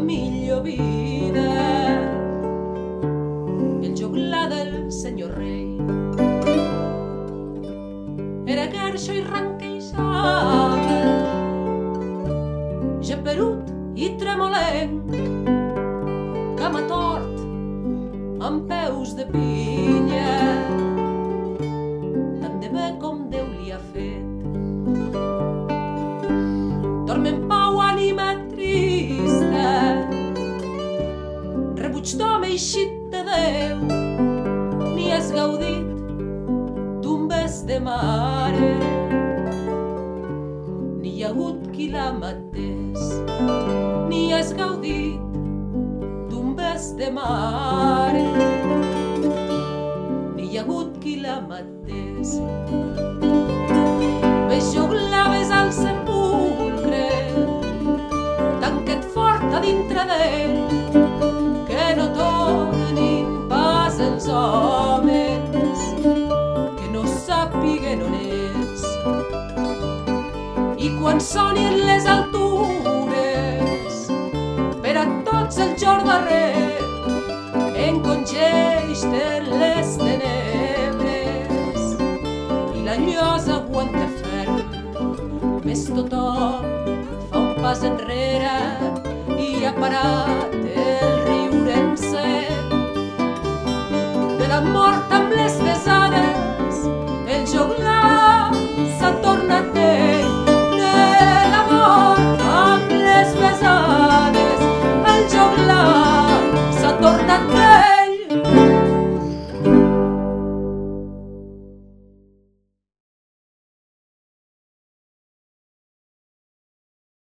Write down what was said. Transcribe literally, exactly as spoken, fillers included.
millor vida. El joglar del senyor rei era guerxo i ranquejava, geperut i tremolenc, cama tort amb peus de pinya, tant de bé com Déu li ha fet. Dorm en pau, ànima trista, rebuig d'home eixit de Déu, ni has gaudit d'un bes de mare, ni hi ha hagut qui la matés, ni has gaudit d'un bes de mare, ni hi ha hagut qui la matés. Ves joglaves al sepulcre, tanca't fort a dintre d'ell, que no tornin pas els homes, que no sàpiguen on ets. I quan sonin les altures, per a tots el jordarrer, encongeix-te'n les tenebres, i la llosa aguanta ferm, ves tothom fa un pas enrere i ha parat el riure en sec de la mort amb